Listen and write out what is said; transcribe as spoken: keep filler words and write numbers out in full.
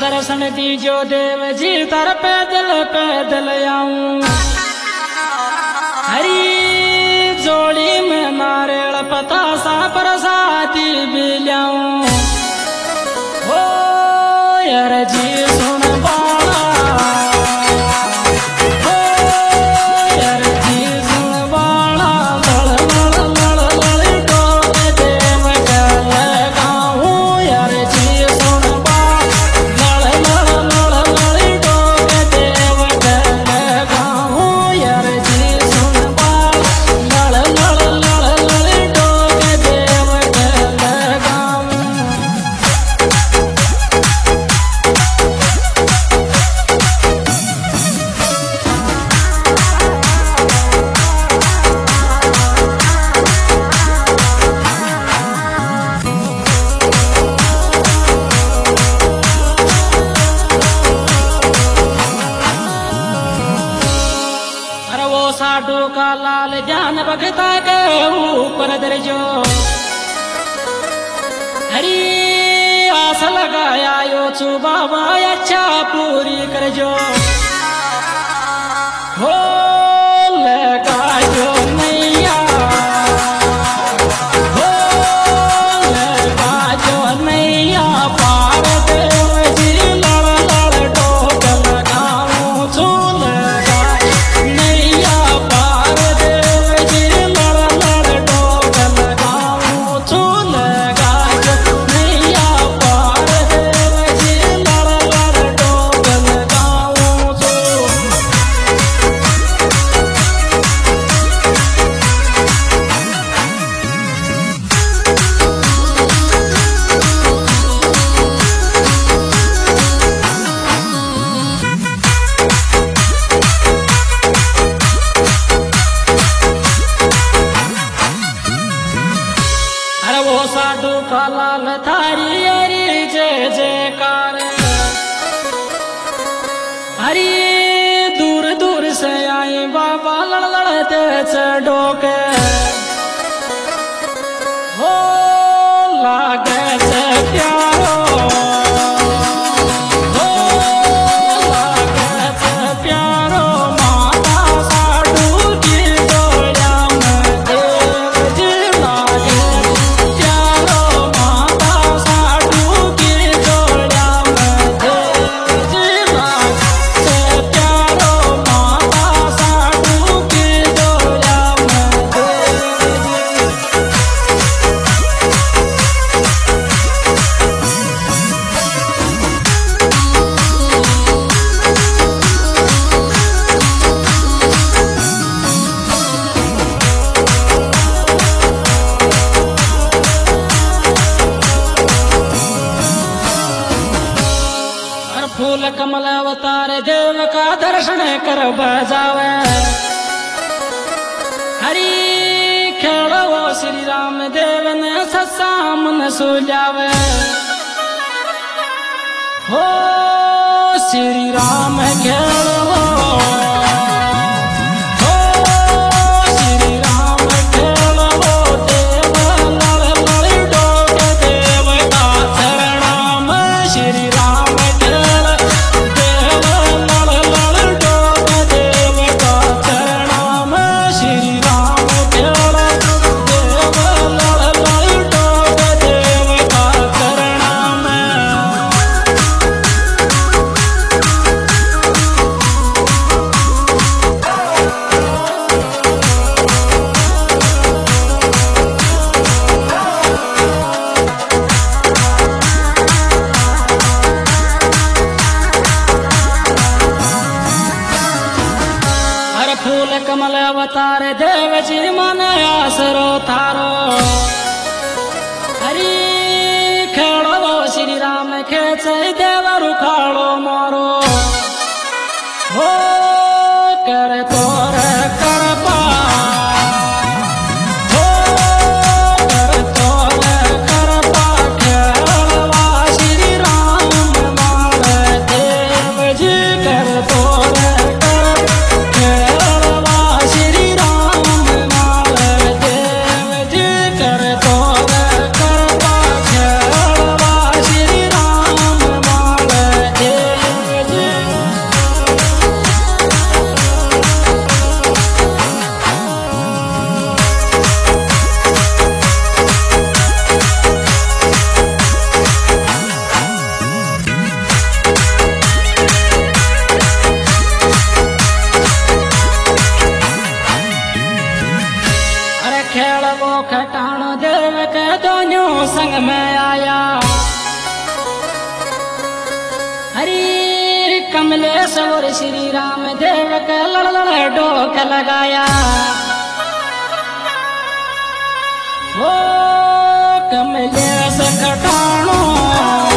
दर्शन दीजो देव जी तर पैदल पैदल आऊं। हरी जोड़ी में नारियल पतासा प्रसादी भी लाऊं। ओ यार जी सुन बाला, ओ यार जी सुन बाला, लड़ लड़ लड़ लड़ डोल देव गल गाऊं। यार जी सुन बाला, लड़ लड़ लड़ लड़ डोल देव गल गाऊं। यार जी सुन बाला, लड़ लड़ लड़ लड़ डोल देव गल गाऊं। अरे वो साधु का लाल ज्ञान भगता के ऊपर दर्जो। हरी आस लगाया यो चू बाबा अच्छा पूरी कर जो। हो लगा जो नैया, हो लगा जो नैया पार देव जी लड़ लड़ डोक लगाऊं। चू लगा नैया पार देव जी लड़ लड़ डोक लगाऊं। चू लगा जो नैया पार देव जी लड़ लड़ डोक लगाऊं। चू अरे वो साधु का लाल थारी हरी जय जयकार। हरी दूर दूर से आई बाबा लड़ लड़ते चढ़ो के। हो लागे से प्यारो, हो लागे से प्यारो माता साधु की डोलिया में देव जी लागे प्यारो। माता साधु की डोलिया में देव जी लागे प्यारो। माता साधु की डोलिया में देव जी। हर फूल कमल अवतार देव का दर्शन कर बजावे। हरी खेलो श्री राम देव ने ससा मन सुलावे। हो श्री राम खेलो, हो श्री राम खेलो देव लड़ लड़ डोक देव का चरणा में। श्री राम खेल देव लड़ लड़ डोक देव का चरणा में। श्री राम खेल देव लड़ लड़ डोक देव का चरणा में। हर फूल कमल अवतार देव जी मन आसरो थारो। हरी खेड़ो श्री राम खेच देव रुखाड़ो मोरो। हो कर तोर करपा, हो कर तोर करपा खेड़वा श्री राम माल देव जी। कर तोर कर खेड़वा श्री राम माल देव जी। कर तोर करपा खेड़वा श्री राम माल देव कमलेश और श्री राम देव का लड़ लड़ डोक लगाया। ओ कमलेश खटाणो